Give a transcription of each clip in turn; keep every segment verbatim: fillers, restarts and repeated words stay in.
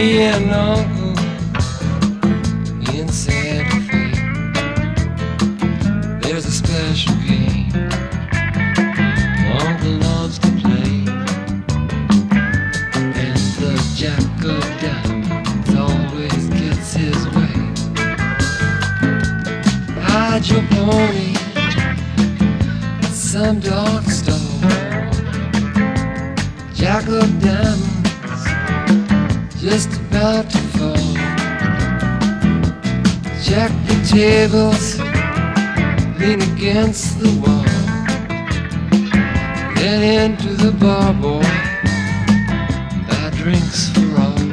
Me and Uncle in Santa Fe, there's a special game Uncle loves to play, and the Jack of Diamonds always gets his way. Hide your pony at some dark store, Jack of Diamonds just about to fall. Jack the tables, lean against the wall. Get into the bar, boy, buy drinks for all.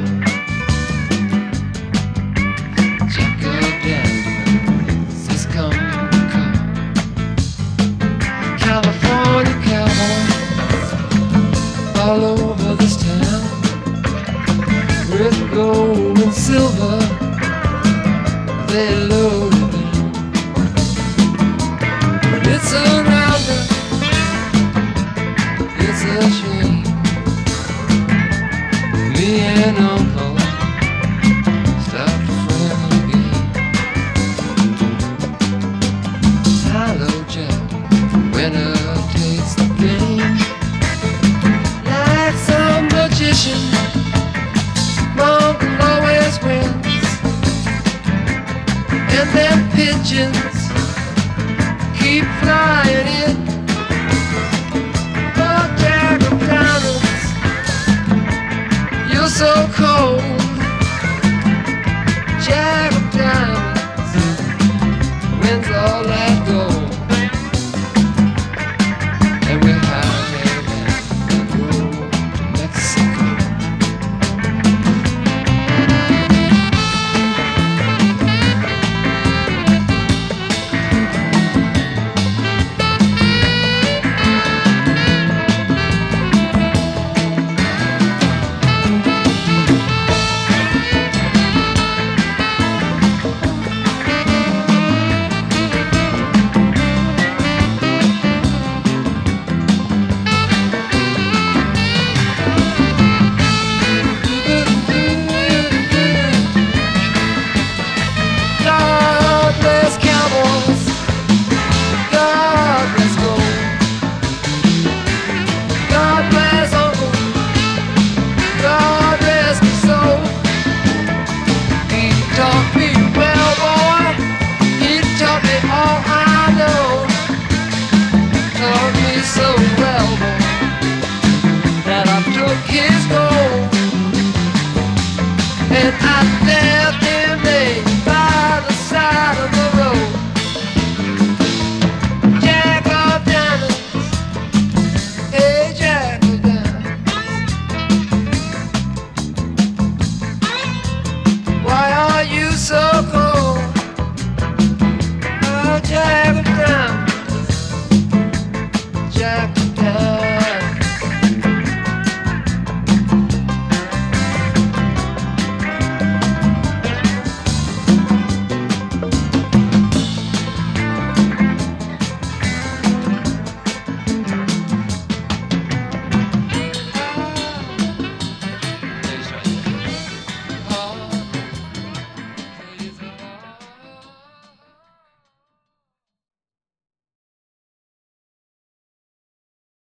Jack of Diamonds is coming to call. California cowboys all over this town, with gold and silver they loaded down. It's a rounder, it's a shame. Me and Uncle stopped a friendly game. Hello, Jack, winner takes the game. Like some magician, Uncle always wins, and them pigeons keep flying in. Oh, Jack of Diamonds, you're so cold.